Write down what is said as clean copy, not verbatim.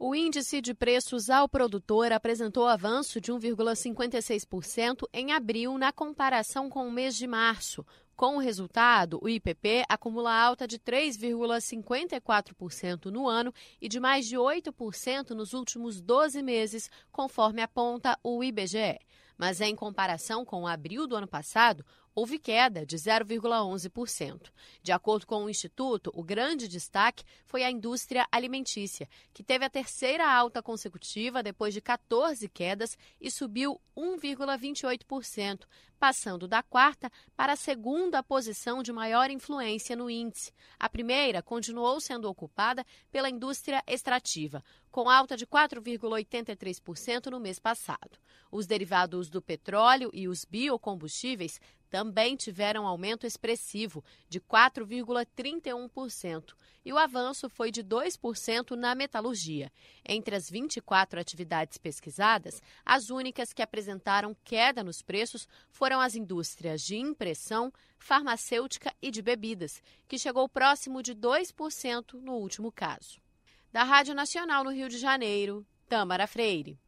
O índice de preços ao produtor apresentou avanço de 1,56% em abril na comparação com o mês de março. Com o resultado, o IPP acumula alta de 3,54% no ano e de mais de 8% nos últimos 12 meses, conforme aponta o IBGE. Mas em comparação com abril do ano passado, houve queda de 0,11%. De acordo com o Instituto, o grande destaque foi a indústria alimentícia, que teve a terceira alta consecutiva depois de 14 quedas e subiu 1,28%, passando da quarta para a segunda posição de maior influência no índice. A primeira continuou sendo ocupada pela indústria extrativa, com alta de 4,83% no mês passado. Os derivados do petróleo e os biocombustíveis também tiveram aumento expressivo, de 4,31%, e o avanço foi de 2% na metalurgia. Entre as 24 atividades pesquisadas, as únicas que apresentaram queda nos preços foram as indústrias de impressão, farmacêutica e de bebidas, que chegou próximo de 2% no último caso. Da Rádio Nacional no Rio de Janeiro, Tâmara Freire.